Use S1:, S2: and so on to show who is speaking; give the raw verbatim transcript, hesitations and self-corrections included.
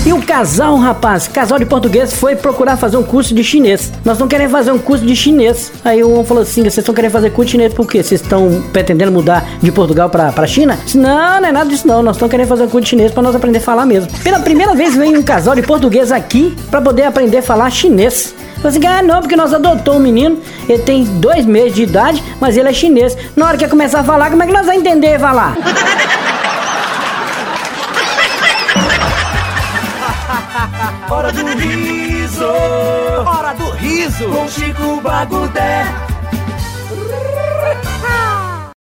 S1: E o casal, rapaz, casal de português foi procurar fazer um curso de chinês. Nós estamos querendo fazer um curso de chinês. Aí o homem falou assim, vocês estão querendo fazer curso de chinês por quê? Vocês estão pretendendo mudar de Portugal pra, pra China? Disse, não, não é nada disso não. Nós estamos querendo fazer um curso de chinês pra nós aprender a falar mesmo. Pela primeira vez vem um casal de português aqui pra poder aprender a falar chinês. Falei assim, ah, não, porque nós adotou um menino, ele tem dois meses de idade, mas ele é chinês. Na hora que ele começar a falar, como é que nós vamos entender e falar?
S2: Hora do riso, hora do riso, com Chico Bagudé.